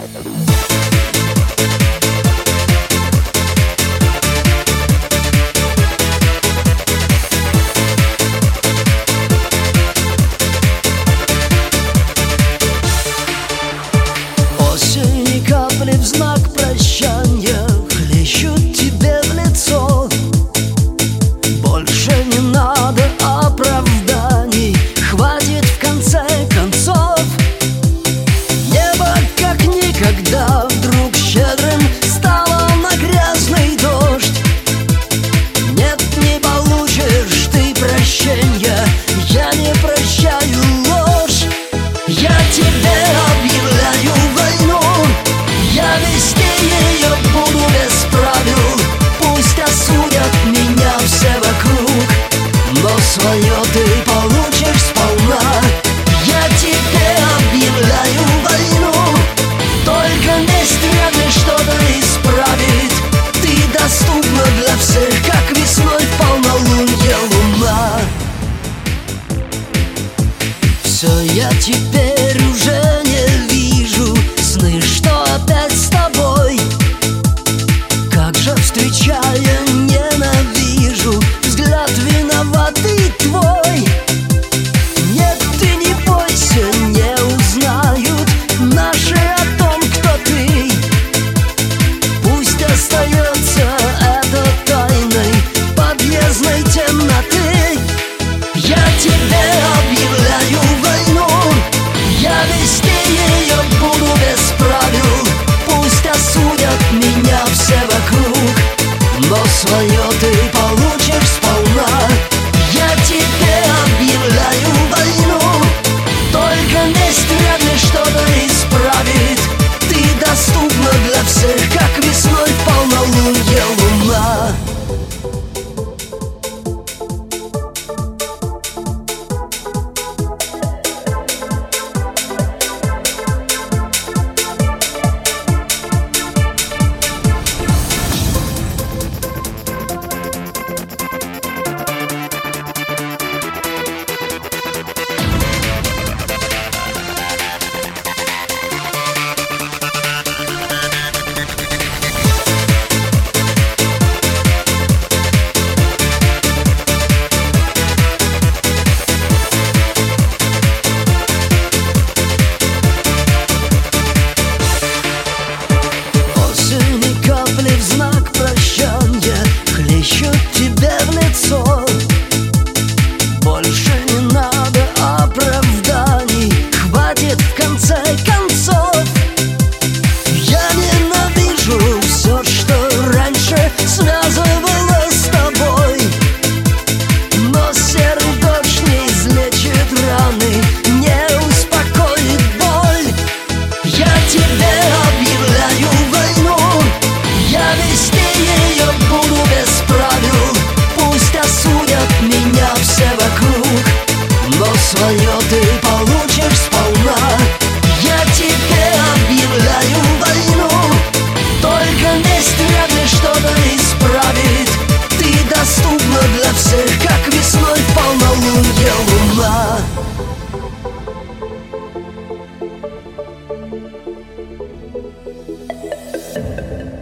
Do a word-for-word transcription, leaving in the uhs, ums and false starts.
Осень и капли в знак прощания хлещут тебе в лицо. Больше не надо оправданий, хватит в конце концов. Небо как никогда вдруг щедрым стало на грязный дождь. Нет, не получишь ты прощения, я не прощаю ложь. Я тебе объявляю войну, я вести ее буду без правил. Пусть осудят меня все вокруг, но свое ты получишь сполна. Я тебе объявляю войну, только месть вряд ли что-то исправит. Ты доступна для всех, как весной в полнолуние луна. Все, я теперь уже не вижу сны, что опять с тобой. Как же, встречая, ненавижу взгляд виноватый твой. Нет, ты не бойся, не узнают наши о том, кто ты. Пусть остается это тайной подъездной темноты. Я тебе объявляю войну, я вести ее буду без правил. Пусть осудят меня все вокруг, но свое ты получишь сполна. Я тебе объявляю войну, только месть вряд ли что-то исправит. Ты доступна для всех, как весной в полнолуние луна. В знак прощания хлещут тебе в лицо. Больше не надо оправданий, хватит в конце концов. Я ненавижу все, что раньше связывало с тобой, но серый дождь не излечит раны, не успокоит боль. Я тебе объявляю войну, я вести ее буду без правил. Пусть осудят меня все вокруг, но свое ты получишь сполна. Я тебе объявляю войну, только месть вряд ли что-то исправит. Ты доступна для всех, как весной в полнолуние луна. Thank you.